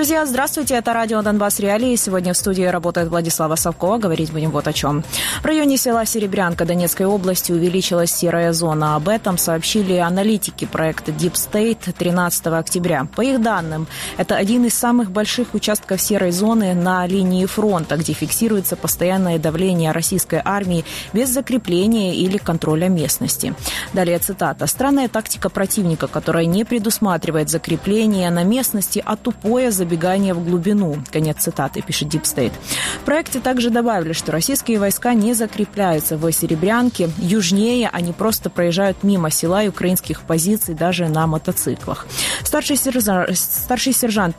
Друзья, здравствуйте, это радио «Донбасс Реалии». Сегодня в студии работает Владислава Совкова. Говорить будем вот о чем. В районе села Серебрянка Донецкой области увеличилась серая зона. Об этом сообщили аналитики проекта Deep State 13 октября. По их данным, это один из самых больших участков серой зоны на линии фронта, где фиксируется постоянное давление российской армии без закрепления или контроля местности. Далее цитата. «Странная тактика противника, которая не предусматривает закрепление на местности, а тупое забегание в глубину». Конец цитаты, пишет Deep State. В проекте также добавили, что российские войска не закрепляются в Серебрянке. Южнее они просто проезжают мимо села и украинских позиций даже на мотоциклах. Старший сержант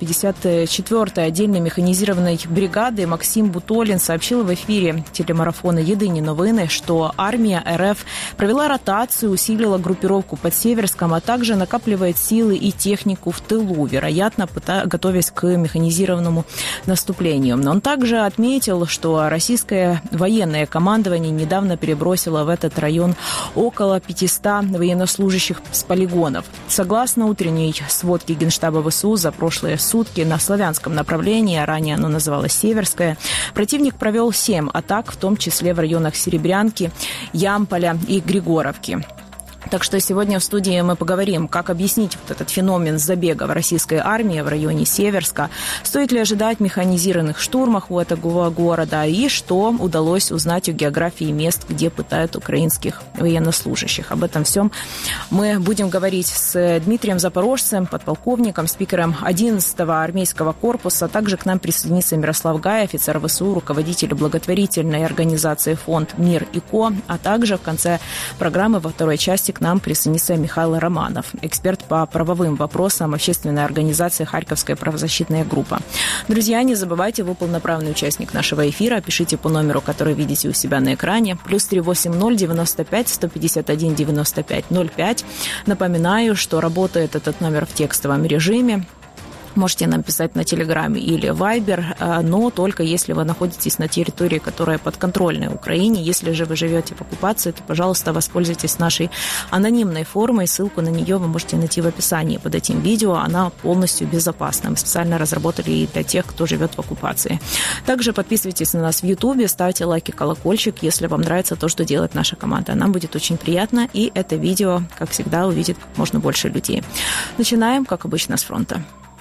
54-й отдельной механизированной бригады Максим Бутолин сообщил в эфире телемарафона «Єдині новини», что армия РФ провела ротацию, усилила группировку под Северском, а также накапливает силы и технику в тылу, вероятно, готовясь к механизированному наступлению. Но он также отметил, что российское военное командование недавно перебросило в этот район около 500 военнослужащих с полигонов. Согласно утренней сводке Генштаба ВСУ за прошлые сутки на славянском направлении, ранее оно называлось Северское, противник провел 7 атак, в том числе в районах Серебрянки, Ямполя и Григоровки. Так что сегодня в студии мы поговорим, как объяснить вот этот феномен забега в российской армии в районе Северска, стоит ли ожидать механизированных штурмов у этого города и что удалось узнать о географии мест, где пытают украинских военнослужащих. Об этом всем мы будем говорить с Дмитрием Запорожцем, подполковником, спикером 11-го армейского корпуса. Также к нам присоединится Мирослав Гай, офицер ВСУ, руководитель благотворительной организации «Фонд Мир и Ко», а также в конце программы во второй части к нам присоединится Михаил Романов, эксперт по правовым вопросам общественной организации «Харьковская правозащитная группа». Друзья, не забывайте, вы полноправный участник нашего эфира. Пишите по номеру, который видите у себя на экране. +380 95 151 95 05. Напоминаю, что работает этот номер в текстовом режиме. Можете нам писать на Телеграме или Вайбер, но только если вы находитесь на территории, которая подконтрольна Украине. Если же вы живете в оккупации, то, пожалуйста, воспользуйтесь нашей анонимной формой. Ссылку на нее вы можете найти в описании под этим видео. Она полностью безопасна. Мы специально разработали и для тех, кто живет в оккупации. Также подписывайтесь на нас в Ютубе, ставьте лайки, колокольчик, если вам нравится то, что делает наша команда. Нам будет очень приятно, и это видео, как всегда, увидит как можно больше людей. Начинаем, как обычно, с фронта.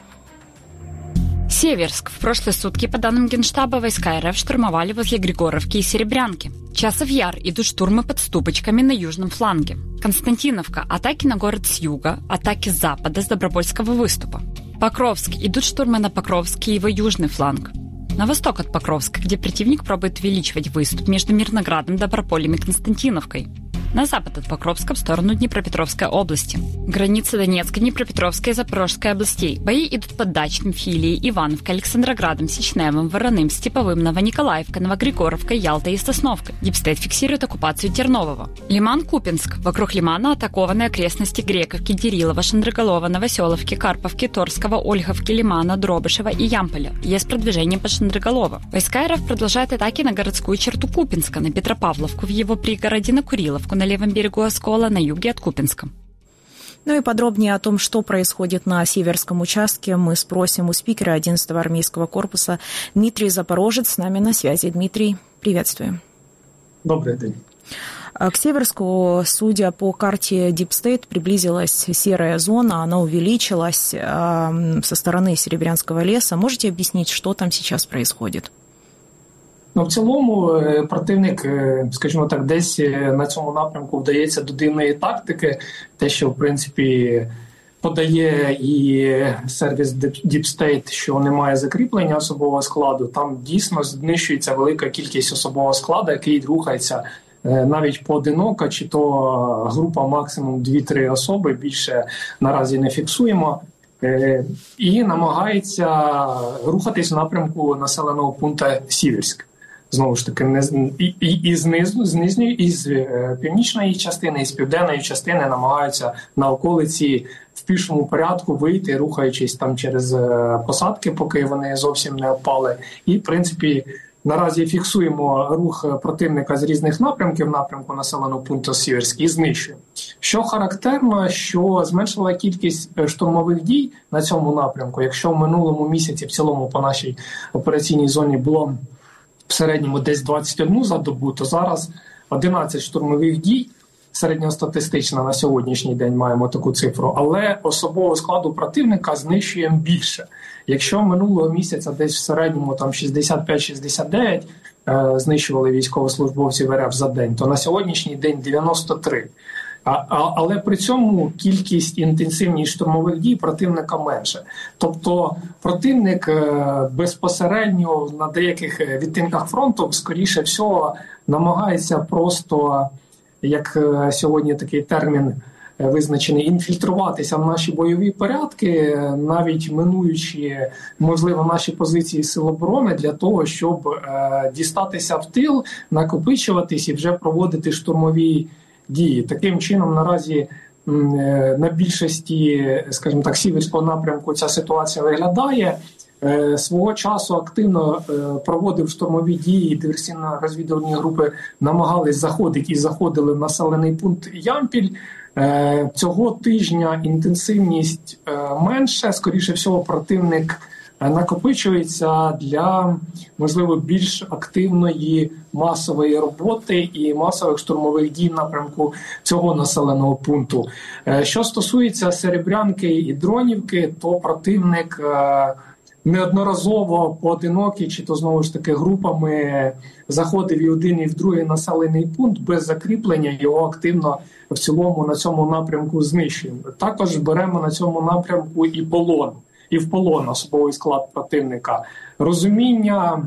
Северск. В прошлые сутки, по данным Генштаба, войска РФ штурмовали возле Григоровки и Серебрянки. Часов Яр идут штурмы под Ступочками на южном фланге. Константиновка. Атаки на город с юга, атаки с запада, с Добровольского выступа. Покровск. Идут штурмы на Покровск и его южный фланг. На восток от Покровска, где противник пробует увеличивать выступ между Мирноградом, Доброполем и Константиновкой. На запад от Покровска в сторону Днепропетровской области. Границы Донецкой, Днепропетровской и Запорожской областей. Бои идут под Дачным, Филией, Ивановкой, Александроградом, Сечневым, Вороным, Степовым, Новониколаевкой, Новогригоровкой, Ялтой и Сосновкой. Дипстейт фиксирует оккупацию Тернового. Лиман-Купинск. Вокруг Лимана атакованы окрестности Грековки, Дерилова, Шандроголова, Новоселовки, Карповки, Торского, Ольговки, Лимана, Дробышева и Ямполя. Есть продвижение под Шандроголова. Войска РФ продолжают атаки на городскую черту Купинска, на Петропавловку, в его пригороде, на Куриловку, на левом берегу Оскола, на юге от Купинска. Ну и подробнее о том, что происходит на Северском участке, мы спросим у спикера 11-го армейского корпуса Дмитрий Запорожец. С нами на связи. Дмитрий, приветствуем. Добрый день. К Северску, судя по карте Deep State, приблизилась серая зона, она увеличилась со стороны Серебрянского леса. Можете объяснить, что там сейчас происходит? В цілому противник, скажімо так, десь на цьому напрямку вдається до дивної тактики. Те, що, в принципі, подає і сервіс Deep State, що немає закріплення особового складу, там дійсно знищується велика кількість особового складу, який рухається навіть поодиноко, чи то група максимум 2-3 особи, більше наразі не фіксуємо. І намагається рухатись в напрямку населеного пункту Сіверськ. Знову ж таки, і знизу, з нижньої, і з північної частини, і з південної частини намагаються на околиці в пішому порядку вийти, рухаючись там через посадки, поки вони зовсім не опали. І, в принципі, наразі фіксуємо рух противника з різних напрямків, напрямку населеного пункту Сіверськ, і знищуємо. Що характерно, що зменшила кількість штурмових дій на цьому напрямку. Якщо в минулому місяці в цілому по нашій операційній зоні було в середньому десь 21 за добу, то зараз 11 штурмових дій, середньостатистично на сьогоднішній день маємо таку цифру, але особового складу противника знищуємо більше. Якщо минулого місяця десь в середньому там 65-69 знищували військовослужбовців РФ за день, то на сьогоднішній день 93. Але при цьому кількість інтенсивність штурмових дій противника менше. Тобто противник безпосередньо на деяких відтинках фронту, скоріше всього, намагається просто, як сьогодні такий термін визначений, інфільтруватися в наші бойові порядки, навіть минуючи, можливо, наші позиції Сил оборони, для того, щоб дістатися в тил, накопичуватись і вже проводити штурмові дії. Таким чином, наразі на більшості, скажімо так, сіверського напрямку ця ситуація виглядає. Свого часу активно проводив штурмові дії, диверсійно-розвідувальні групи намагались заходити і заходили в населений пункт Ямпіль. Цього тижня інтенсивність менше, скоріше всього противник накопичується для, можливо, більш активної масової роботи і масових штурмових дій в напрямку цього населеного пункту. Що стосується Серебрянки і Дронівки, то противник неодноразово поодинокі, чи то знову ж таки групами заходив і один, і в другий населений пункт без закріплення, його активно в цілому на цьому напрямку знищуємо. Також беремо на цьому напрямку і полон, і в полон особовий склад противника. Розуміння,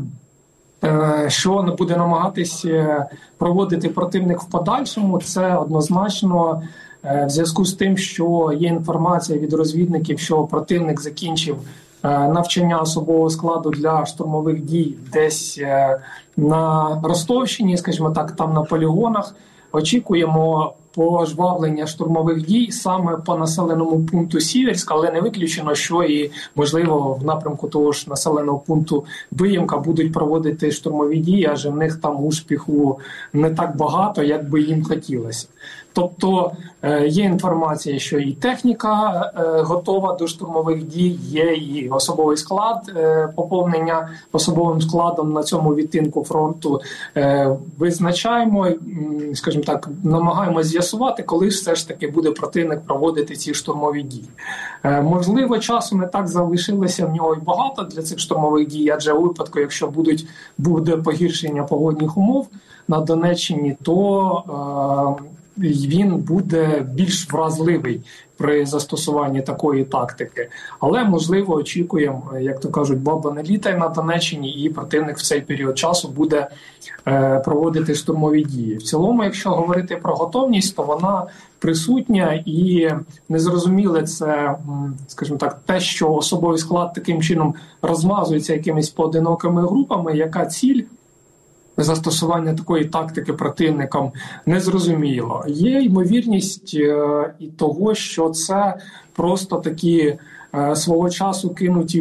що буде намагатись проводити противник в подальшому, це однозначно в зв'язку з тим, що є інформація від розвідників, що противник закінчив навчання особового складу для штурмових дій десь на Ростовщині, скажімо так, там на полігонах. Очікуємо пожвавлення штурмових дій саме по населеному пункту Сіверськ, але не виключено, що і, можливо, в напрямку того ж населеного пункту Виїмка будуть проводити штурмові дії, адже в них там успіху не так багато, як би їм хотілося. Тобто є інформація, що і техніка готова до штурмових дій, є і особовий склад, поповнення особовим складом на цьому відтинку фронту. Визначаємо, скажімо так, намагаємося з'ясувати, коли все ж таки буде противник проводити ці штурмові дії. Можливо, часу не так залишилося в нього і багато для цих штурмових дій, адже у випадку, якщо буде погіршення погодних умов на Донеччині, то він буде більш вразливий при застосуванні такої тактики. Але, можливо, очікуємо, як то кажуть, баба не літає на Донеччині, і противник в цей період часу буде проводити штурмові дії. В цілому, якщо говорити про готовність, то вона присутня, і незрозуміле це, скажімо так, те, що особовий склад таким чином розмазується якимись поодинокими групами, яка ціль застосування такої тактики противникам незрозуміло. Є ймовірність і того, що це просто такі свого часу кинутий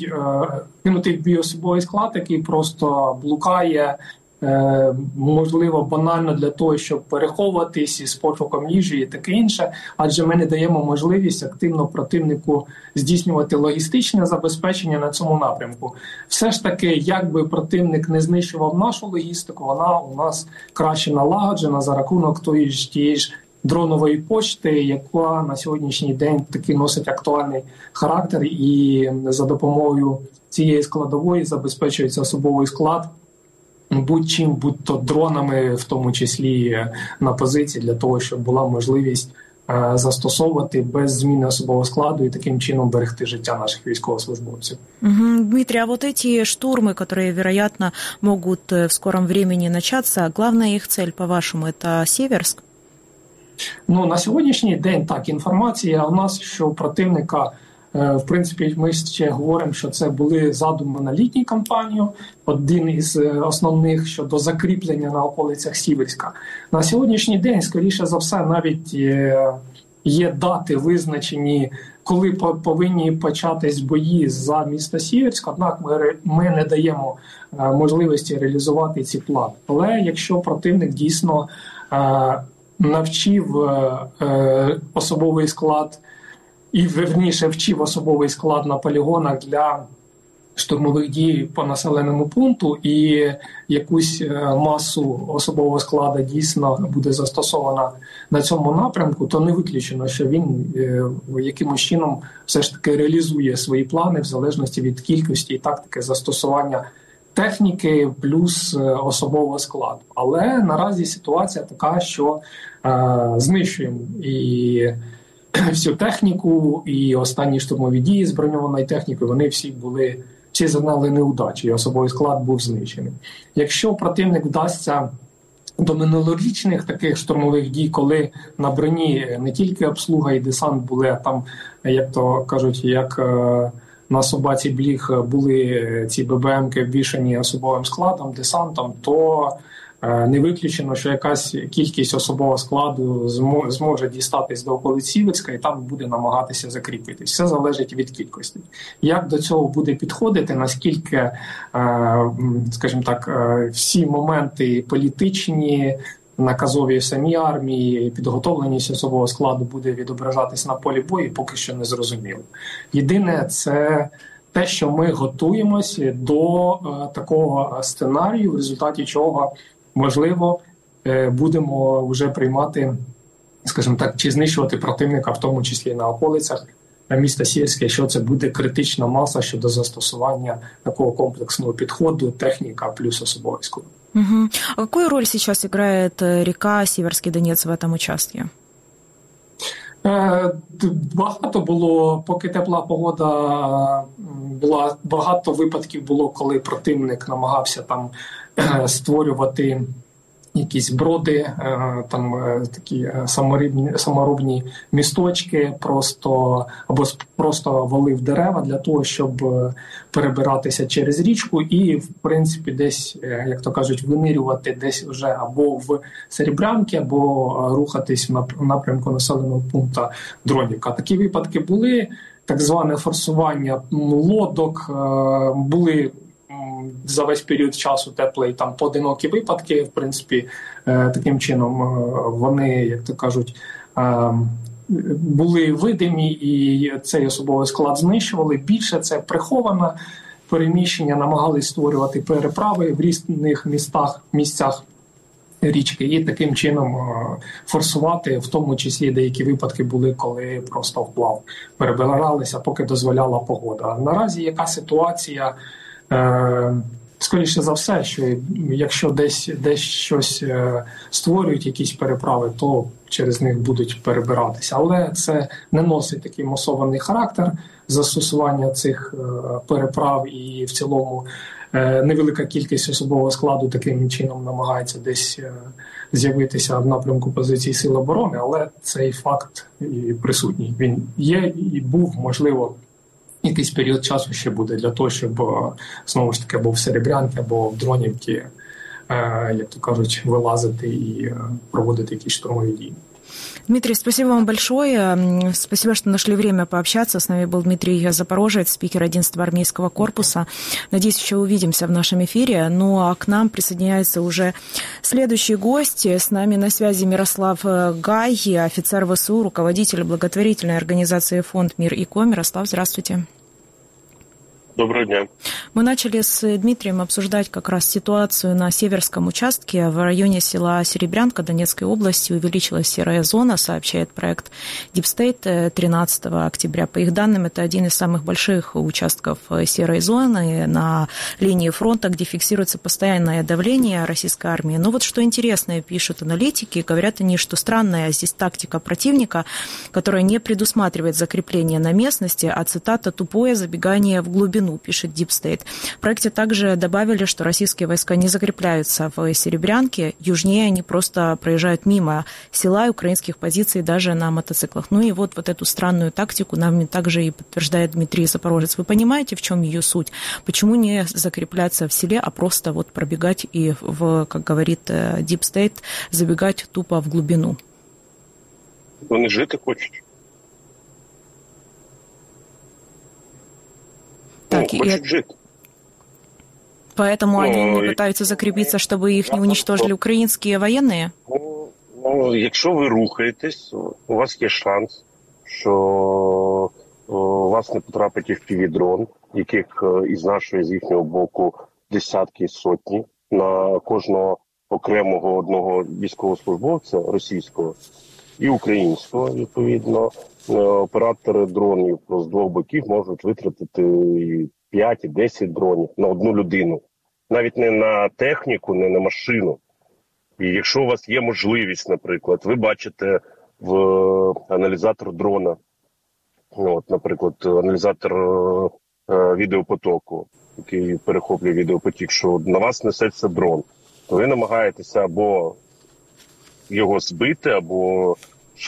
в бій особовий склад, який просто блукає, можливо, банально для того, щоб переховуватись із пошуком їжі і таке інше, адже ми не даємо можливість активно противнику здійснювати логістичне забезпечення на цьому напрямку. Все ж таки, як би противник не знищував нашу логістику, вона у нас краще налагоджена за рахунок тієї ж дронової почти, яка на сьогоднішній день таки носить актуальний характер, і за допомогою цієї складової забезпечується особовий склад будь-чим, будь-то дронами, в тому числі на позиції, для того, щоб була можливість застосовувати без зміни особового складу и таким чином берегти життя наших військовослужбовців. Дмитрий, а вот эти штурмы, которые, вероятно, могут в скором времени начаться, главная их цель, по-вашему, это Сіверськ? На сьогоднішній день так, інформація у нас, що противника, в принципі, ми ще говоримо, що це були задуми на літню кампанію, один із основних щодо закріплення на околицях Сіверська. На сьогоднішній день, скоріше за все, навіть є дати, визначені коли повинні початись бої за місто Сіверськ, однак ми не даємо можливості реалізувати ці плани. Але якщо противник дійсно навчив особовий склад і, верніше, вчив особовий склад на полігонах для штурмових дій по населеному пункту, і якусь масу особового складу дійсно буде застосована на цьому напрямку, то не виключено, що він якимось чином все ж таки реалізує свої плани в залежності від кількості і тактики застосування техніки плюс особового складу. Але наразі ситуація така, що знищуємо і всю техніку, і останні штурмові дії з броньованою технікою, вони всі зазнали неудачі, і особовий склад був знищений. Якщо противник вдасться до минулорічних таких штурмових дій, коли на броні не тільки обслуга і десант були, а там, як то кажуть, як на собаці бліг були ці ББМки обвішані особовим складом, десантом, то не виключено, що якась кількість особового складу зможе дістатись до околиць Сіверська і там буде намагатися закріпитись. Все залежить від кількості. Як до цього буде підходити, наскільки, скажімо так, всі моменти політичні, наказові в самій армії, підготовленість особового складу буде відображатись на полі бою, поки що не зрозуміло. Єдине, це те, що ми готуємося до такого сценарію, в результаті чого, можливо, будемо вже приймати, скажімо так, чи знищувати противника, в тому числі на околицях міста Сіверське, що це буде критична маса щодо застосування такого комплексного підходу, техніка плюс особовий склад. Угу. А какую роль сейчас играет река Северский Донец в этом участке? Багато було, поки тепла погода була, багато випадків було, коли противник намагався там створювати якісь броди, там такі саморобні місточки, або просто валив дерева для того, щоб перебиратися через річку і, в принципі, десь, як то кажуть, винирювати десь вже або в Серебрянки, або рухатись в напрямку населеного пункту Дронівка. Такі випадки були, так зване форсування лодок, були за весь період часу теплий, там поодинокі випадки, в принципі, таким чином вони, як то кажуть, були видимі і цей особовий склад знищували. Більше це приховане переміщення, намагались створювати переправи в різних місцях річки і таким чином форсувати, в тому числі деякі випадки були, коли просто вплав перебиралися, поки дозволяла погода. Наразі яка ситуація? Скоріше за все, що якщо десь щось створюють, якісь переправи, то через них будуть перебиратися. Але це не носить такий масований характер застосування цих переправ, і в цілому невелика кількість особового складу таким чином намагається десь з'явитися в напрямку позицій Сил оборони, але цей факт і присутній. Він є і був, можливо, якийсь період часу ще буде для того, щоб, знову ж таки, або в Серебрянці, або в Дронівці, як то кажуть, вилазити і проводити якісь штурмові дії. Дмитрий, спасибо вам большое. Спасибо, что нашли время пообщаться. С нами был Дмитрий Запорожец, спикер 11-го армейского корпуса. Надеюсь, еще увидимся в нашем эфире. Ну а к нам присоединяется уже следующий гость. С нами на связи Мирослав Гай, офицер ВСУ, руководитель благотворительной организации «Фонд Мир и Ко». Мирослав, здравствуйте. Доброго дня. Мы начали с Дмитрием обсуждать как раз ситуацию на Северском участке. В районе села Серебрянка Донецкой области увеличилась серая зона, сообщает проект Deep State 13 октября. По их данным, это один из самых больших участков серой зоны на линии фронта, где фиксируется постоянное давление российской армии. Но вот что интересное, пишут аналитики, говорят они, что странная здесь тактика противника, которая не предусматривает закрепление на местности, а, цитата, «тупое забегание в глубину», пишет Deep State. В проекте также добавили, что российские войска не закрепляются в Серебрянке, южнее они просто проезжают мимо села и украинских позиций даже на мотоциклах. Ну и вот эту странную тактику нам также и подтверждает Дмитрий Запорожец. Вы понимаете, в чем ее суть? Почему не закрепляться в селе, а просто пробегать и, как говорит Deep State, забегать тупо в глубину? Вони жити хочуть. хочуть жити. Поэтому они не пытаются закрепиться, чтобы их не уничтожили украинские военные? Якщо ви рухаєтесь, у вас є шанс, що у вас не потрапить FPV-дрон, яких з їхнього боку десятки і сотні на кожного окремого одного військовослужбовця російського і українського, відповідно. Оператори дронів з двох боків можуть витратити 5 і 10 дронів на одну людину. Навіть не на техніку, не на машину. І якщо у вас є можливість, наприклад, ви бачите в аналізатор дрона, наприклад, аналізатор відеопотоку, який перехоплює відеопотік, що на вас несеться дрон, то ви намагаєтеся або його збити, або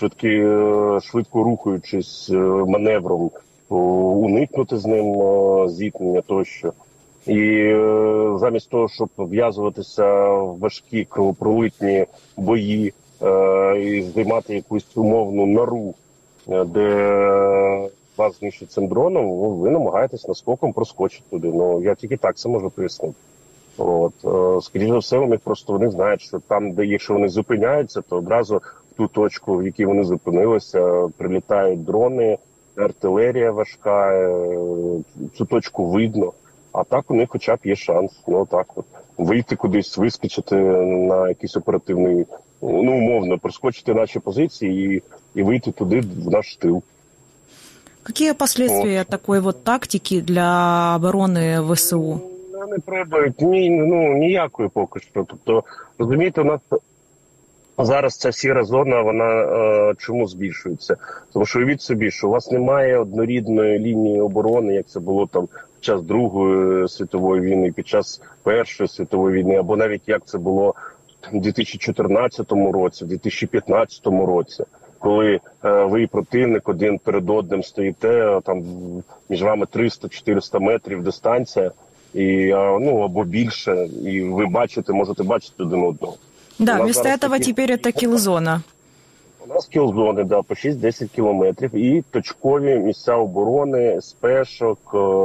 швидко рухаючись маневром, уникнути з ним зіткнення тощо. І замість того, щоб вв'язуватися в важкі кровопролитні бої і займати якусь умовну нору, де вас знищить цим дроном, ви намагаєтесь наскоком проскочити туди. Я тільки так це можу пояснити. Скоріше за все, вони знають, що там, де якщо вони зупиняються, то одразу в ту точку, в якій вони зупинилися, прилітають дрони, артилерія важка, цю точку видно. А так у них хоча б є шанс, вийти кудись, вискочити на якийсь оперативний, умовно, проскочити наші позиції і вийти туди, в наш тил. Какие последствия такой тактики для обороны ВСУ? Не треба, ніякої поки що. Тобто, розумієте, у нас зараз ця сіра зона, вона чому збільшується? Тому що уявіть собі, що у вас немає однорідної лінії оборони, як це було там під час Другої світової війни, під час Першої світової війни, або навіть як це було в 2014 році, в 2015 році, коли ви і противник один перед одним стоїте, там між вами 300-400 метрів дистанція, і, або більше, і ви можете бачити один одного. Да, вместо этого теперь это кілзона. У нас кілзони, по 6-10 кілометрів, і точкові місця оборони, спешок,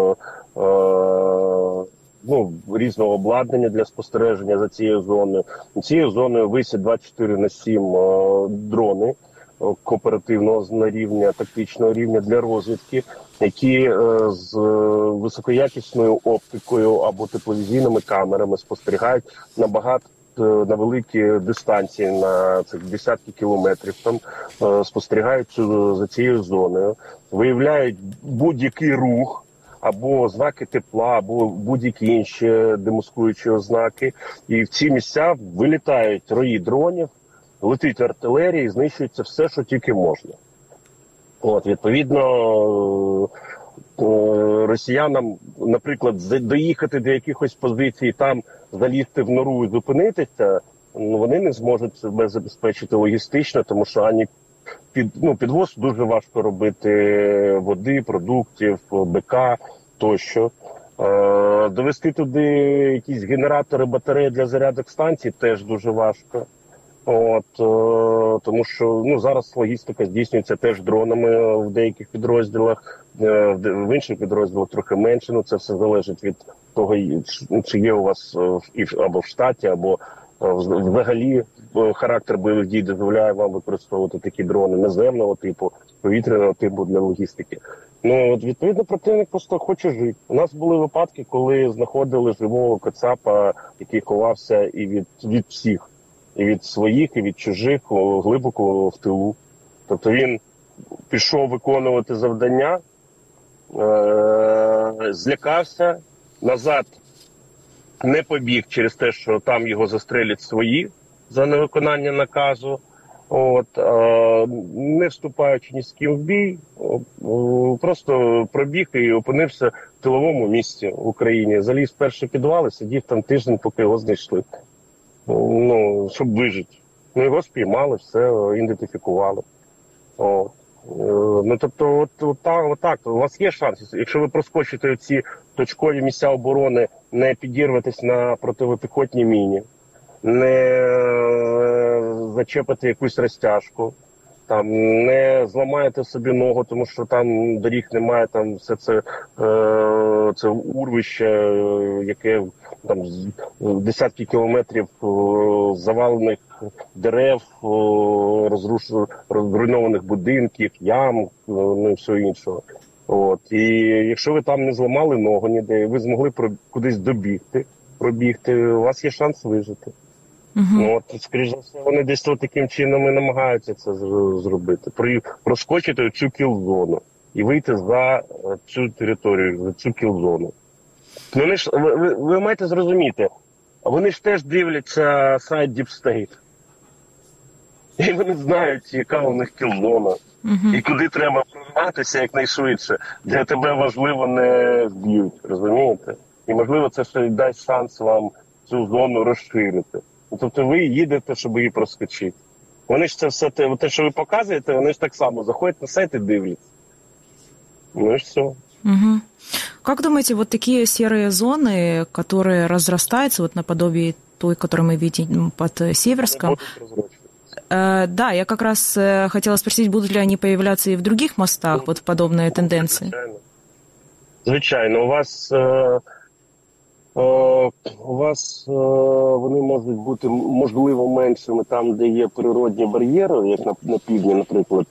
різного обладнання для спостереження за цією зоною. Цією зоною висять 24/7 дрони кооперативного рівня, тактичного рівня для розвідки, які з високоякісною оптикою або тепловізійними камерами спостерігають на великі дистанції, на цих десятки кілометрів, там спостерігають за цією зоною, виявляють будь-який рух, або ознаки тепла, або будь-які інші демаскуючі ознаки. І в ці місця вилітають рої дронів, летить артилерія і знищується все, що тільки можна. Відповідно, росіянам, наприклад, доїхати до якихось позицій, там залізти в нору і зупинитися, вони не зможуть себе забезпечити логістично, тому що підвоз дуже важко робити води, продуктів, БК тощо. Довести туди якісь генератори, батареї для зарядок станцій теж дуже важко. Тому що зараз логістика здійснюється теж дронами в деяких підрозділах, в інших підрозділах трохи менше. Це все залежить від того, чи є у вас або в штаті, або взагалі характер бойових дій дозволяє вам використовувати такі дрони наземного типу, повітряного типу для логістики. Відповідно, противник просто хоче жити. У нас були випадки, коли знаходили живого кацапа, який ховався і від всіх. І від своїх, і від чужих, глибоко в тилу. Тобто він пішов виконувати завдання, злякався, назад не побіг через те, що там його застрелять свої за невиконання наказу. Не вступаючи ні з ким в бій, просто пробіг і опинився в тиловому місці в Україні. Заліз в перший підвал і сидів там тиждень, поки його знайшли. Щоб вижити. Його спіймали, все, ідентифікували. Тобто, отак, у вас є шанс. Якщо ви проскочите ці точкові місця оборони, не підірветесь на протипіхотній міні, не зачепите якусь розтяжку, там не зламаєте собі ногу, тому що там доріг немає, там все це, це урвище, яке там десятки кілометрів завалених дерев, розруйнованих будинків, ям, ну і все іншого. От. І якщо ви там не зламали ногу ніде, ви змогли кудись пробігти, у вас є шанс вижити. Ну, от, скоріш за все, вони десь таким чином і намагаються це зробити. Проскочити цю кіл-зону і вийти за цю територію, за цю кіл-зону. Вони ж, ви маєте зрозуміти, вони ж теж дивляться сайт Deep State. І вони знають, яка у них кіл-зона. І куди треба прорватися якнайшвидше, де тебе, можливо, не зб'ють, розумієте? І, можливо, це ще дасть шанс вам цю зону розширити. Тобто ви їдете, щоб її проскочити. Вони ж це все, те, що ви показуєте, вони ж так само заходять на сайт і дивляться. Ну и все. Как думаете, вот такие серые зоны, которые разрастаются вот наподобие той, которую мы видим под Северском? Да, я как раз хотела спросить, будут ли они появляться и в других мостах, вот подобные тенденции? Звичайно. У вас вони можуть бути, можливо, меншими там, де є природні бар'єри, як на півдні, наприклад,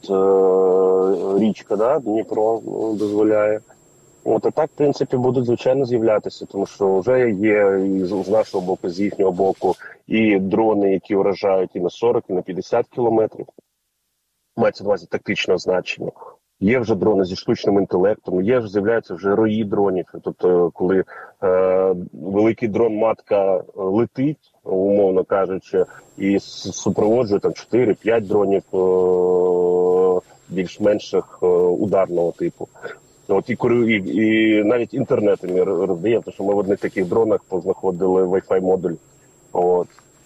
річка, да, Дніпро дозволяє. От, а так, в принципі, будуть, звичайно, з'являтися, тому що вже є і з нашого боку, з їхнього боку, і дрони, які вражають і на 40, і на 50 кілометрів. Мається на увазі тактичного значення. Є вже дрони зі штучним інтелектом, з'являються вже рої дронів. Тобто, коли великий дрон-матка летить, умовно кажучи, і супроводжує там 4-5 дронів більш-менших ударного типу. От і навіть інтернетами роздає, тому що ми в одних таких дронах познаходили Wi-Fi модуль. От.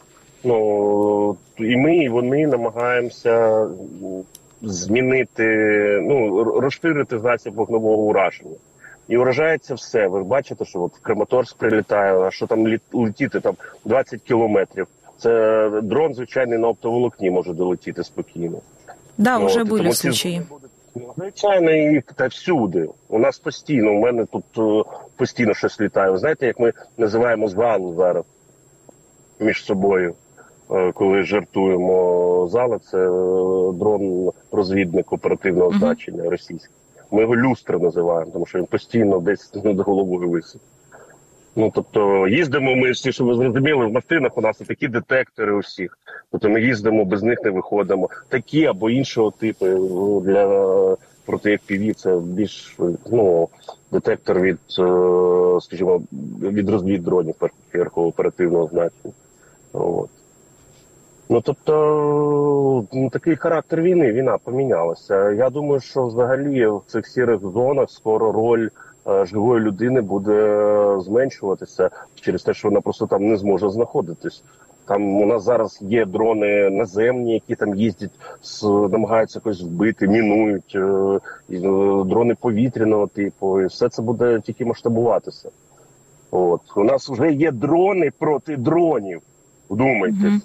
Ну, і ми, і вони намагаємося змінити, розширити засіб вогневого ураження. І уражається все. Ви бачите, що от в Краматорськ прилітає, а що там летіти там 20 кілометрів. Це дрон, звичайний, на оптоволокні може долетіти спокійно. Да, вже були случаї. Звичайно, і та всюди. У нас постійно, у мене тут постійно щось літає. Ви знаєте, як ми називаємо залу зараз між собою, коли жартуємо зала, це дрон-розвідник оперативного значення російський. Ми його люстра називаємо, тому що він постійно десь над головою висить. Ну, тобто, їздимо ми всі, щоб ви зрозуміли, в машинах у нас такі детектори у всіх. Тобто ми їздимо, без них не виходимо. Такі або іншого типу для проти FPV це більш, детектор від, скажімо, від розвіддронів оперативного значення. От. Ну, тобто, такий характер війни, війна помінялася. Я думаю, що взагалі в цих сірих зонах скоро роль живої людини буде зменшуватися через те, що вона просто там не зможе знаходитись. Там у нас зараз є дрони наземні, які там їздять, намагаються якось вбити, мінують, дрони повітряного типу, і все це буде тільки масштабуватися. От. У нас вже є дрони проти дронів, вдумайтесь.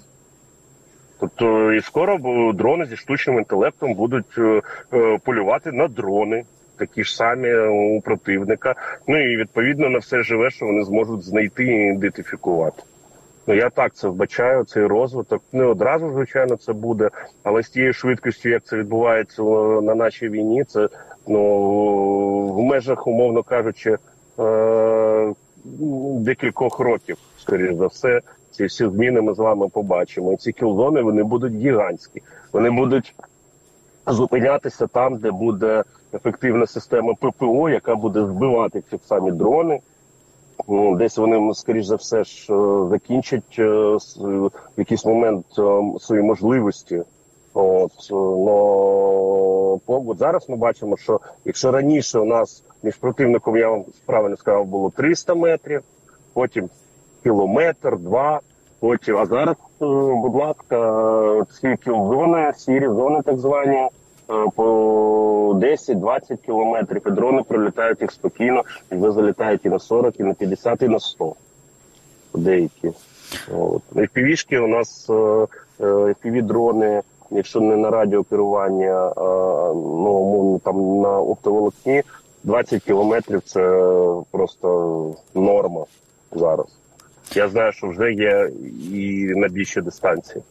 Тобто і скоро дрони зі штучним інтелектом будуть полювати на дрони, такі ж самі у противника. Ну і відповідно на все живе, що вони зможуть знайти і ідентифікувати. Ну, я так це вбачаю, цей розвиток. Не одразу, звичайно, це буде, але з тією швидкістю, як це відбувається на нашій війні, це в межах, умовно кажучи, декількох років, скоріш за все. Ці всі зміни ми з вами побачимо. І ці кілзони, вони будуть гігантські. Вони будуть зупинятися там, де буде ефективна система ППО, яка буде збивати ці самі дрони. Десь вони, скоріш за все, ж закінчать в якийсь момент свої можливості. От зараз ми бачимо, що якщо раніше у нас між противником, я вам правильно сказав, було 300 метрів, потім кілометр, 2, потім, а зараз, будь ласка, ці кілзони, сірі зони так звані, по 10-20 кілометрів, і дрони прилітають їх спокійно, і ви залітають і на 40, і на 50, і на 100. Деякі. FPV-шки у нас, FPV-дрони якщо не на радіокерування, там на оптоволокні, 20 кілометрів – це просто норма зараз. Я знаю, что уже є и на більші дистанции.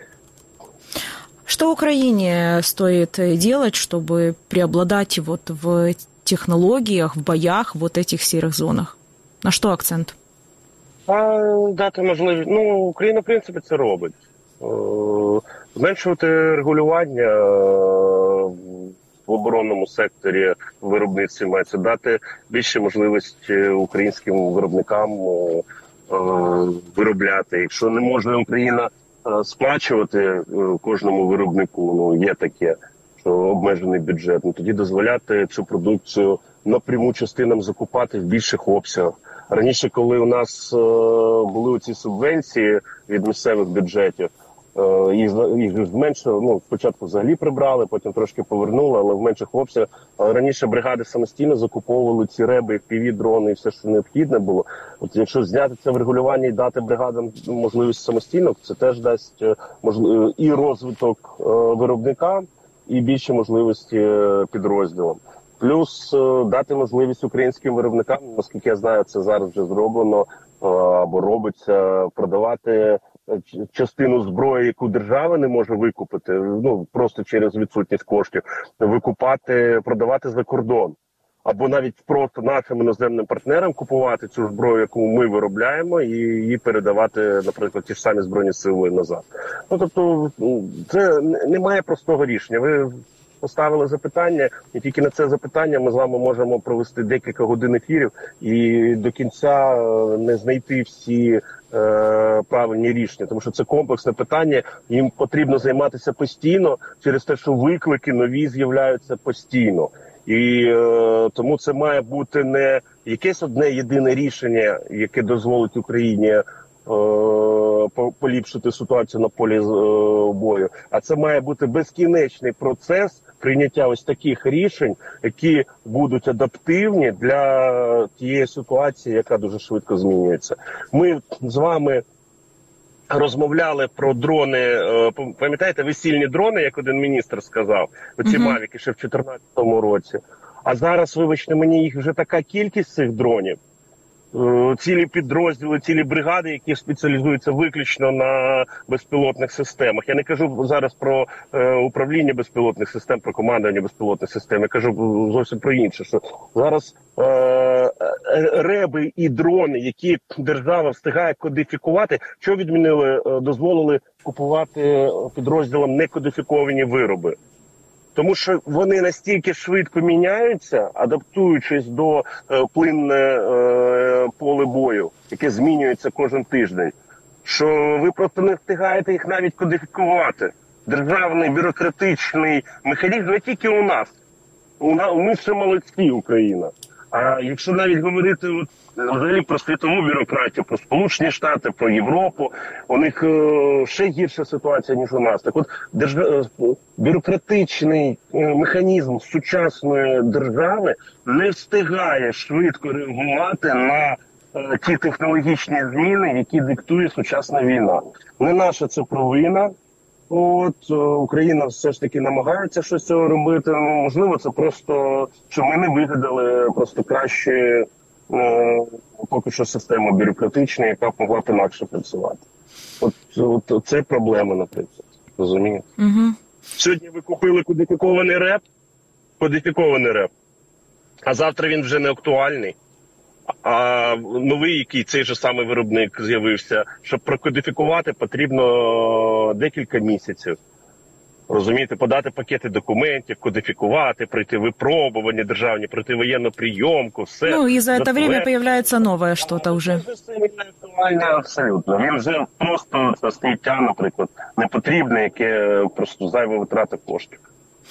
Что Украине стоит делать, чтобы преобладать вот в технологиях, в боях, вот этих серых зонах? На что акцент? Дати можливість. Україна, в принципі, це робить. Зменшувати регулювання в оборонному секторі виробництві мається, дати більше можливості українським виробникам виробляти. Якщо не може Україна сплачувати кожному виробнику, є таке, що обмежений бюджет, тоді дозволяти цю продукцію напряму частинам закупати в більших обсягах. Раніше, коли у нас були ці субвенції від місцевих бюджетів, їх зменшили, спочатку взагалі прибрали, потім трошки повернули, але в менших обсягах. Раніше бригади самостійно закуповували ці реби, FPV-дрони і все, що необхідне було. От якщо зняти це врегулювання і дати бригадам можливість самостійно, це теж дасть і розвиток виробника, і більше можливості підрозділам. Плюс дати можливість українським виробникам, наскільки я знаю, це зараз вже зроблено або робиться, продавати частину зброї, яку держава не може викупити, просто через відсутність коштів, продавати за кордон. Або навіть просто нашим іноземним партнерам купувати цю зброю, яку ми виробляємо, і її передавати, наприклад, ті ж самі Збройні Сили назад. Тобто, це немає простого рішення. Ви поставили запитання, і тільки на це запитання ми з вами можемо провести декілька годин ефірів і до кінця не знайти всі правильні рішення, тому що це комплексне питання, їм потрібно займатися постійно через те, що виклики нові з'являються постійно. І тому це має бути не якесь одне єдине рішення, яке дозволить Україні поліпшити ситуацію на полі бою, а це має бути безкінечний процес прийняття ось таких рішень, які будуть адаптивні для тієї ситуації, яка дуже швидко змінюється. Ми з вами розмовляли про дрони, пам'ятаєте, весільні дрони, як один міністр сказав, оці мавіки ще в 2014 році. А зараз, вибачте мені, їх вже така кількість цих дронів, цілі підрозділи, цілі бригади, які спеціалізуються виключно на безпілотних системах. Я не кажу зараз про управління безпілотних систем, про командування безпілотних систем. Я кажу зовсім про інше, що зараз реби і дрони, які держава встигає кодифікувати, що відмінили, дозволили купувати підрозділам некодифіковані вироби. Тому що вони настільки швидко міняються, адаптуючись до плинне поле бою, яке змінюється кожен тиждень, що ви просто не встигаєте їх навіть кодифікувати. Державний бюрократичний механізм не тільки у нас. Ми ще молодці, Україна. А якщо навіть говорити взагалі про світову бюрократію, про Сполучені Штати, про Європу, у них ще гірша ситуація, ніж у нас. Так от, бюрократичний механізм сучасної держави не встигає швидко реагувати на ті технологічні зміни, які диктує сучасна війна. Не наша це провина. Україна все ж таки намагається щось цього робити. Можливо, це просто, що ми не вигадали просто краще поки що систему бюрократичну, яка б могла б інакше працювати. От це проблема, наприклад. Розумієте? Угу. Сьогодні ви купили кодифікований реп, а завтра він вже не актуальний. А новий, який цей же самий виробник з'явився, щоб прокодифікувати, потрібно декілька місяців. Розумієте, подати пакети документів, кодифікувати, пройти випробування державні, пройти воєнну прийомку, все. І за це время появляється нове щось вже. Це не актуальне абсолютно. Він вже просто сміття, наприклад, не потрібне, яке просто зайва витрата коштів.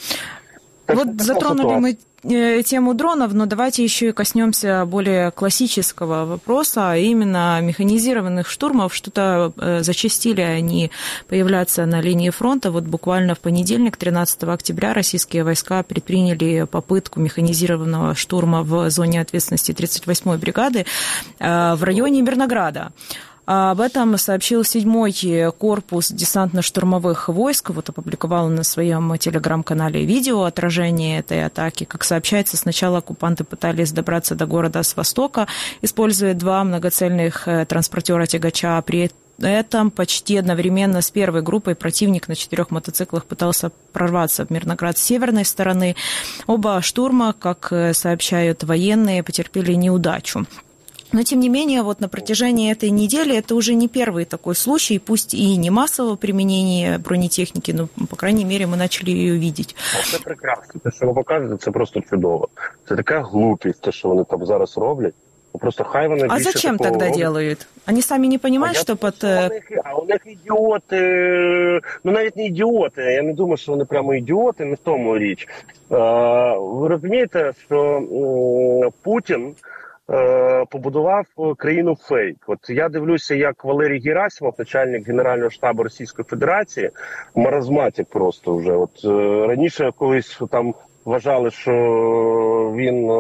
Вот затронули мы тему дронов, но давайте еще и коснемся более классического вопроса, а именно механизированных штурмов. Что-то зачастили они появляться на линии фронта. Вот буквально в понедельник, 13 октября, российские войска предприняли попытку механизированного штурма в зоне ответственности 38-й бригады в районе Мирнограда. Об этом сообщил 7-й корпус десантно-штурмовых войск. Вот опубликовал на своем телеграм-канале видео отражение этой атаки. Как сообщается, сначала оккупанты пытались добраться до города с востока, используя 2 многоцельных транспортера-тягача. При этом почти одновременно с первой группой противник на 4 мотоциклах пытался прорваться в Мирноград с северной стороны. Оба штурма, как сообщают военные, потерпели неудачу. Но, тем не менее, вот на протяжении этой недели это уже не первый такой случай, пусть и не массового применения бронетехніки, но, по крайней мере, мы начали ее видеть. Це прекрасно. Те, що ви показуєте, це просто чудово. Це така глупість, те, що вони там зараз роблять. Просто хай вони А зачем тогда роблять? Делают? Они сами не понимают, что под... У них ідіоти, ну навіть не ідіоти, я не думаю, що вони прямо ідіоти, не в тому річ. Ви розумієте, що Путін побудував країну фейк. От я дивлюся, як Валерій Герасимов, начальник Генерального штабу Російської Федерації, маразматик просто вже. От раніше колись там вважали, що він,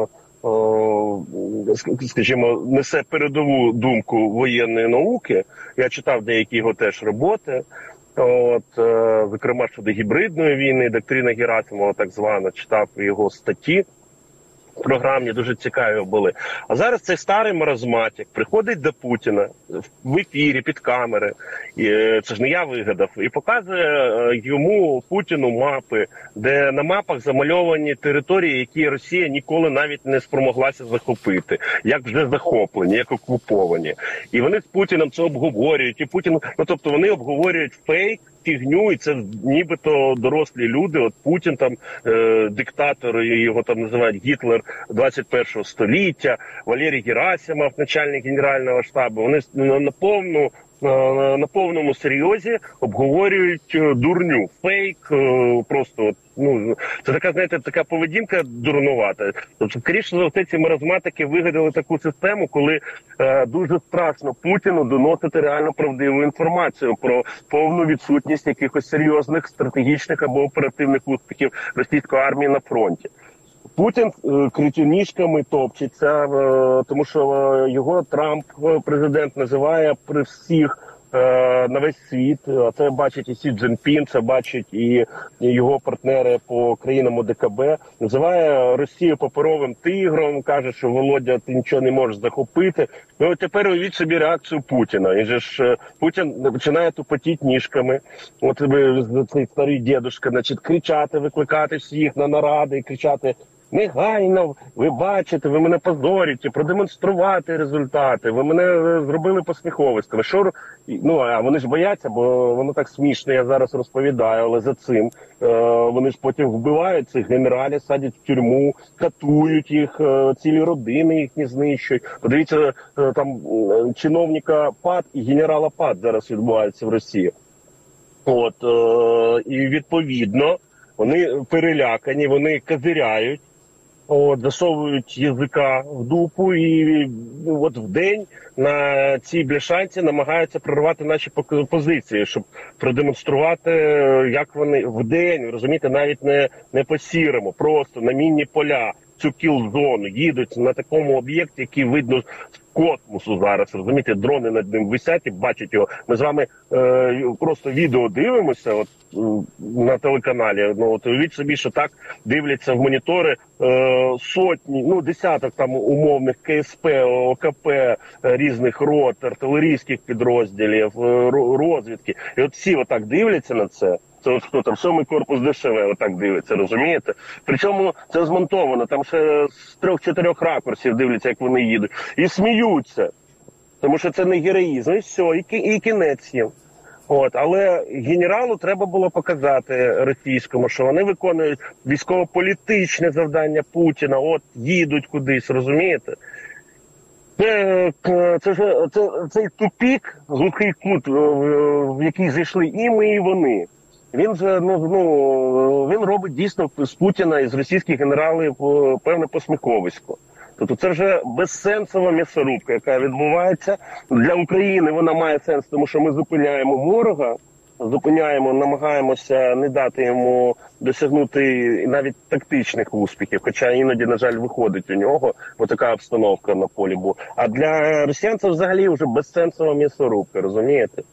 скажімо, несе передову думку воєнної науки. Я читав деякі його теж роботи. От, зокрема, щодо гібридної війни, доктрина Герасимова так звана, читав його статті. Програмні дуже цікаві були. А зараз цей старий маразматик приходить до Путіна в ефірі, під камери, це ж не я вигадав, і показує йому, Путіну, мапи, де на мапах замальовані території, які Росія ніколи навіть не спромоглася захопити, як вже захоплені, як окуповані. І вони з Путіним це обговорюють, і Путін, ну тобто вони обговорюють фейк, фігню, і це нібито дорослі люди, от Путін там, диктатор, його там називають Гітлер 21-го століття, Валерій Герасимов, начальник Генерального штабу, вони на повному серйозі обговорюють дурню, фейк, просто, ну, це така, знаєте, така поведінка дурнувата. Тобто, скоріше за все, ці маразматики вигадали таку систему, коли дуже страшно Путіну доносити реально правдиву інформацію про повну відсутність якихось серйозних стратегічних або оперативних успіхів російської армії на фронті. Путін критюнішками топчеться, тому що його Трамп, президент, називає при всіх на весь світ. Це бачить і Сі Цзіньпін, це бачить і його партнери по країнам ОДКБ. Називає Росію паперовим тигром, каже, що Володя, ти нічого не можеш захопити. Ну, тепер уявіть собі реакцію Путіна. І же ж Путін починає тупотіти ніжками. От цей старий дідушка, значить, кричати, викликати всіх на наради і кричати: негайно, ви бачите, ви мене позорите, продемонструвати результати, ви мене зробили посміховиськами. Що, ну, а вони ж бояться, бо воно так смішно, я зараз розповідаю, але за цим вони ж потім вбивають цих генералів, садять в тюрму, катують їх, цілі родини їхні знищують. Подивіться, там чиновника ПАД і генерала ПАД зараз відбувається в Росії. От, і відповідно, вони перелякані, вони козиряють, засовують язика в дупу і от в день на цій бляшанці намагаються прорвати наші позиції, щоб продемонструвати, як вони в день, розумієте, навіть не по-сірому, просто на мінні поля, цю кіл-зону, їдуть на такому об'єкті, який видно з космосу зараз, розумієте, дрони над ним висять і бачать його. Ми з вами просто відео дивимося от, на телеканалі. Ну, от уявіть собі, що так дивляться в монітори сотні, ну десяток там умовних КСП, ОКП, різних рот, артилерійських підрозділів, розвідки. І от всі отак дивляться на це. Це от хто там, 7-й корпус ДШВ отак дивиться, розумієте? Причому це змонтовано, там ще з 3-4 ракурсів дивляться, як вони їдуть. І сміються, тому що це не героїзм. І все, і кінець їм. От, але генералу треба було показати російському, що вони виконують військово-політичне завдання Путіна, от їдуть кудись, розумієте? Цей тупік, глухий кут, в який зайшли і ми, і вони. Він же він робить дійсно з Путіна і з російських генералів певне посміховисько. Тобто це вже безсенсова м'ясорубка, яка відбувається. Для України вона має сенс, тому що ми зупиняємо ворога, зупиняємо, намагаємося не дати йому досягнути навіть тактичних успіхів, хоча іноді, на жаль, виходить у нього, бо така обстановка на полі була. А для росіян це взагалі вже безсенсова м'ясорубка, розумієте?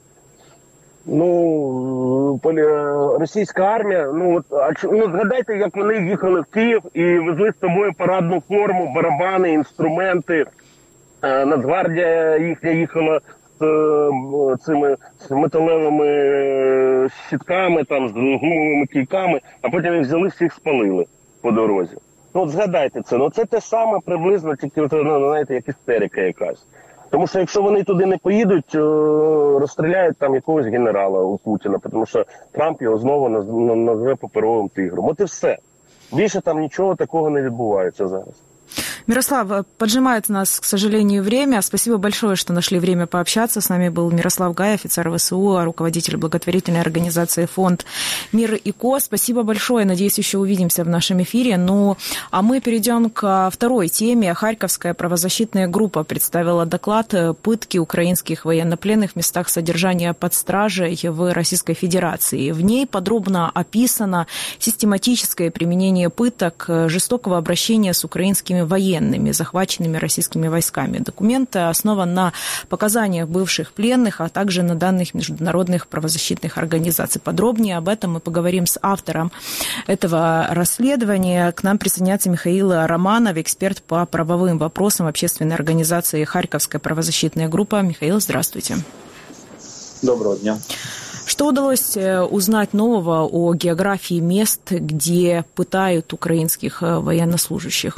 Російська армія, згадайте, як вони їхали в Київ і везли з собою парадну форму, барабани, інструменти. Нацгвардія їхня їхала з цими металевими щитками, там, з гумовими кійками, а потім їх взяли, всіх спалили по дорозі. Згадайте це. Це те саме приблизно, тільки, знаєте, як істерика якась. Тому що якщо вони туди не поїдуть, розстріляють там якогось генерала у Путіна, тому що Трамп його знову назве паперовим тигром. От і все. Більше там нічого такого не відбувається зараз. Мирослав, поджимает нас, к сожалению, время. Спасибо большое, что нашли время пообщаться. С нами был Мирослав Гай, офицер ВСУ, руководитель благотворительной организации «Фонд Мир и Ко». Спасибо большое. Надеюсь, еще увидимся в нашем эфире. А мы перейдем к второй теме. Харьковская правозащитная группа представила доклад «Пытки украинских военнопленных в местах содержания под стражей в Российской Федерации». В ней подробно описано систематическое применение пыток, жестокого обращения с украинскими военными, захваченными российскими войсками. Документ основан на показаниях бывших пленных, а также на данных международных правозащитных организаций. Подробнее об этом мы поговорим с автором этого расследования. К нам присоединяется Михаил Романов, эксперт по правовым вопросам общественной организации «Харьковская правозащитная группа». Михаил, здравствуйте. Доброго дня. Что удалось узнать нового о географии мест, где пытают украинских военнослужащих?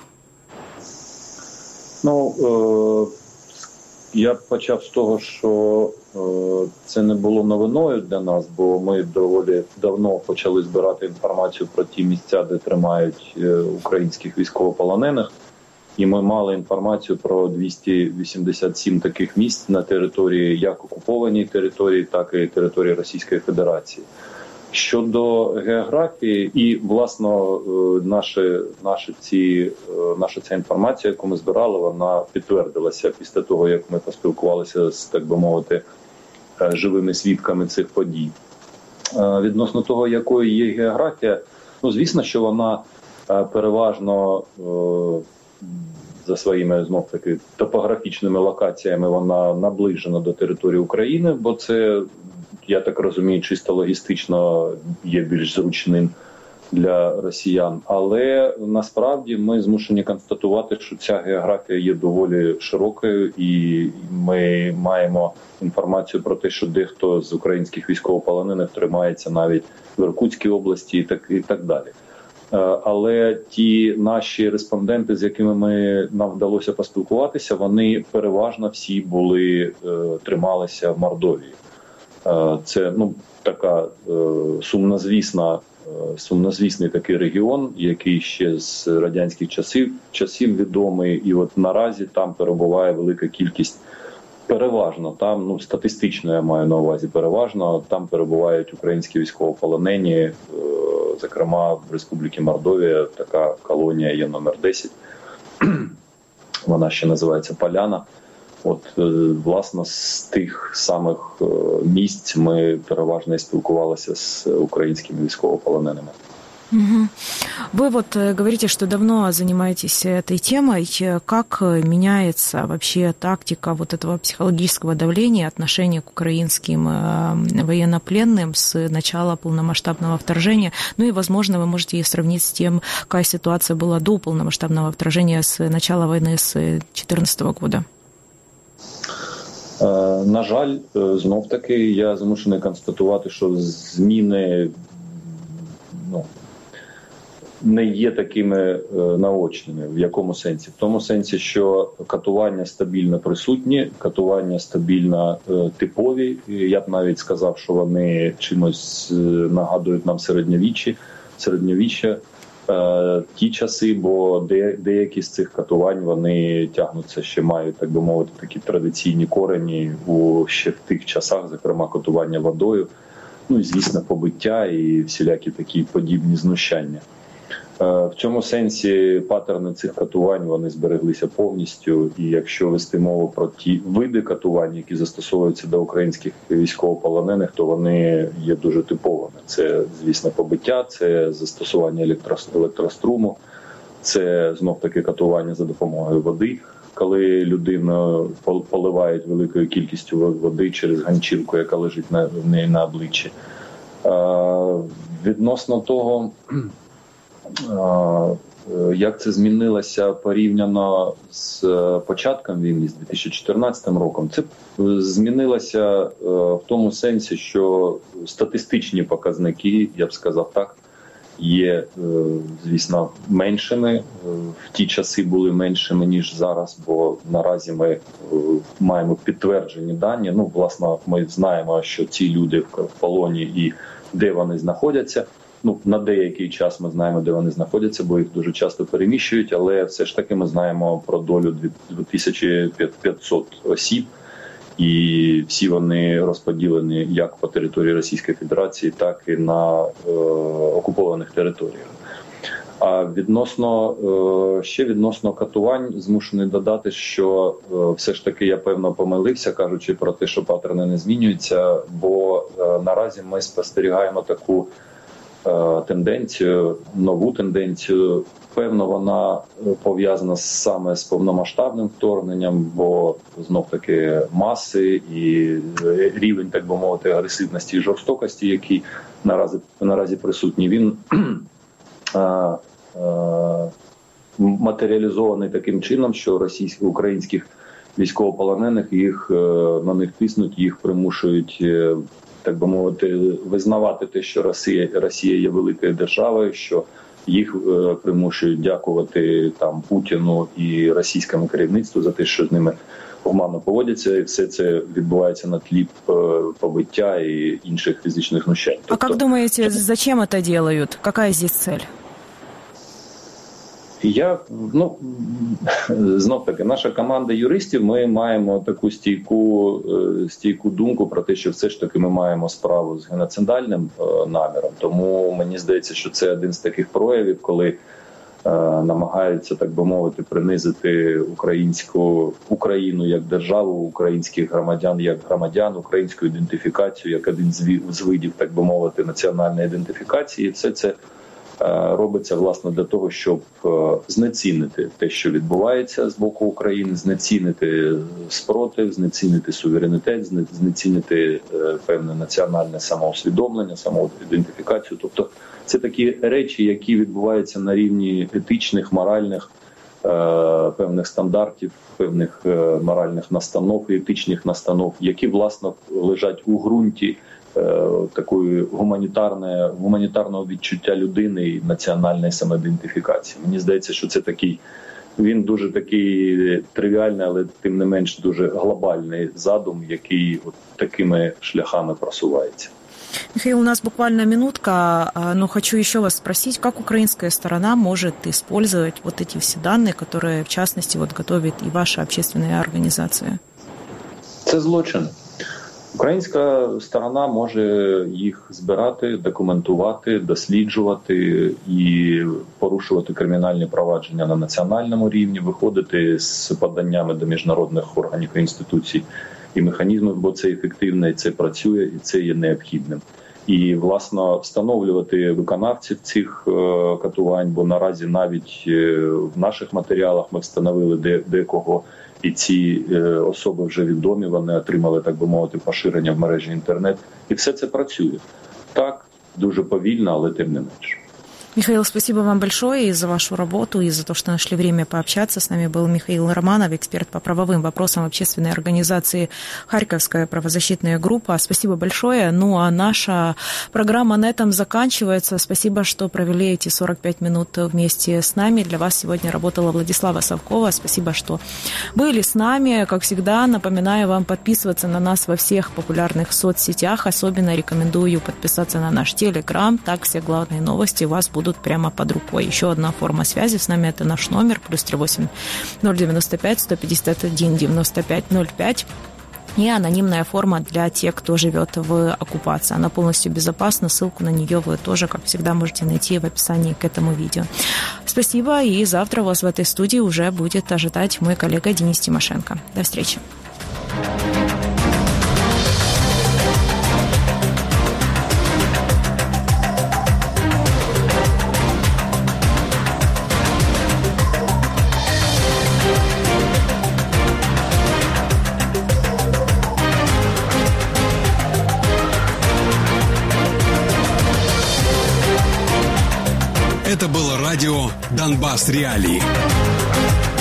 Я почав з того, що це не було новиною для нас, бо ми доволі давно почали збирати інформацію про ті місця, де тримають українських військовополонених. І ми мали інформацію про 287 таких місць на території, як окупованій території, так і території Російської Федерації. Щодо географії і, власне, наша ця інформація, яку ми збирали, вона підтвердилася після того, як ми поспілкувалися з, так би мовити, живими свідками цих подій. Відносно того, якою є географія, звісно, що вона переважно за своїми, знов-таки, топографічними локаціями вона наближена до території України, бо це, я так розумію, чисто логістично є більш зручним для росіян. Але насправді ми змушені констатувати, що ця географія є доволі широкою, і ми маємо інформацію про те, що дехто з українських військовополонених тримається навіть в Іркутській області і так далі. Але ті наші респонденти, з якими нам вдалося поспілкуватися, вони переважно всі трималися в Мордовії. Це така сумнозвісний такий регіон, який ще з радянських часів відомий, і от наразі там перебуває велика кількість, переважно там, статистично я маю на увазі, переважно там перебувають українські військовополонені, зокрема в Республіці Мордовія така колонія є номер 10, вона ще називається Поляна. Власне, з тих самих місць ми переважно спілкувалися з українськими військовополоненими. Угу. Вы говорите, что давно занимаетесь этой темой. Как меняется вообще тактика этого психологического давления, отношения к украинским военнопленным с начала полномасштабного вторжения? И, возможно, вы можете сравнить с тем, какая ситуация была до полномасштабного вторжения с начала войны с 2014 года. На жаль, знов-таки, я змушений констатувати, що зміни не є такими наочними. В якому сенсі? В тому сенсі, що катування стабільно присутні, катування стабільно типові. Я б навіть сказав, що вони чимось нагадують нам середньовіччя. Ті часи, бо деякі з цих катувань, вони тягнуться, ще мають, так би мовити, такі традиційні корені ще в тих часах, зокрема катування водою, і, звісно, побиття і всілякі такі подібні знущання. В цьому сенсі паттерни цих катувань вони збереглися повністю. І якщо вести мову про ті види катувань, які застосовуються до українських військовополонених, то вони є дуже типовими. Це, звісно, побиття, це застосування електроструму, це знов-таки катування за допомогою води, коли людину поливають великою кількістю води через ганчірку, яка лежить в неї на обличчі. Відносно того, як це змінилося порівняно з початком війни, з 2014 роком, це змінилося в тому сенсі, що статистичні показники, я б сказав так, є, звісно, меншими. В ті часи були меншими, ніж зараз, бо наразі ми маємо підтверджені дані. Ну, власне, ми знаємо, що ці люди в полоні і де вони знаходяться. Ну, на деякий час ми знаємо, де вони знаходяться, бо їх дуже часто переміщують, але все ж таки ми знаємо про долю 2500 осіб, і всі вони розподілені як по території Російської Федерації, так і на окупованих територіях. А відносно катувань, змушений додати, що все ж таки я, певно, помилився, кажучи про те, що паттерни не змінюються, бо наразі ми спостерігаємо таку тенденцію, нову тенденцію. Певно, вона пов'язана саме з повномасштабним вторгненням, бо знов-таки маси і рівень, так би мовити, агресивності і жорстокості, який наразі присутній, він матеріалізований таким чином, що українських військовополонених на них тиснуть, їх примушують, так би мовити, визнавати те, що Росія є великою державою, що їх примушують дякувати там Путіну і російському керівництву за те, що з ними гуманно поводяться, і все це відбувається на тлі побиття і інших фізичних знущань. А как думаете, зачем это делают? Какая здесь цель? Знов-таки, наша команда юристів, ми маємо таку стійку думку про те, що все ж таки ми маємо справу з геноцидальним наміром. Тому мені здається, що це один з таких проявів, коли намагаються, так би мовити, принизити Україну як державу, українських громадян як громадян, українську ідентифікацію як один з видів, так би мовити, національної ідентифікації. І все це робиться, власне, для того, щоб знецінити те, що відбувається з боку України, знецінити спротив, знецінити суверенітет, знецінити певне національне самоусвідомлення, самоідентифікацію. Тобто це такі речі, які відбуваються на рівні етичних, моральних, певних стандартів, певних моральних настанов і етичних настанов, які, власне, лежать у ґрунті такої гуманітарного відчуття людини і національної самоідентифікації. Мені здається, що це він дуже такий тривіальний, але тим не менш дуже глобальний задум, який от такими шляхами просувається. Михаил, у нас буквально минутка, но хочу еще вас спросить, как украинская сторона может использовать вот эти все данные, которые, в частности, вот готовит и ваша общественная организация? Це злочин. Українська сторона може їх збирати, документувати, досліджувати і порушувати кримінальні провадження на національному рівні, виходити з поданнями до міжнародних органів і інституцій і механізмів, бо це ефективно, і це працює, і це є необхідним. І, власне, встановлювати виконавців цих катувань, бо наразі навіть в наших матеріалах ми встановили декого, і ці особи вже відомі, вони отримали, так би мовити, поширення в мережі інтернет. І все це працює. Так, дуже повільно, але тим не менше. Михаил, спасибо вам большое и за вашу работу, и за то, что нашли время пообщаться. С нами был Михаил Романов, эксперт по правовым вопросам общественной организации «Харьковская правозащитная группа». Спасибо большое. Ну, а наша программа на этом заканчивается. Спасибо, что провели эти 45 минут вместе с нами. Для вас сегодня работала Владислава Совкова. Спасибо, что были с нами. Как всегда, напоминаю вам подписываться на нас во всех популярных соцсетях. Особенно рекомендую подписаться на наш Телеграм. Так все главные новости у вас будут прямо под рукой. Еще одна форма связи с нами — это наш номер +38 095 151 95 05. и анонимная форма для тех, кто живет в оккупации. Она полностью безопасна, ссылку на нее вы тоже, как всегда, можете найти в описании к этому видео. Спасибо, и завтра вас в этой студии уже будет ожидать мой коллега Денис Тимошенко. До встречи. Это было радио «Донбасс Реалии».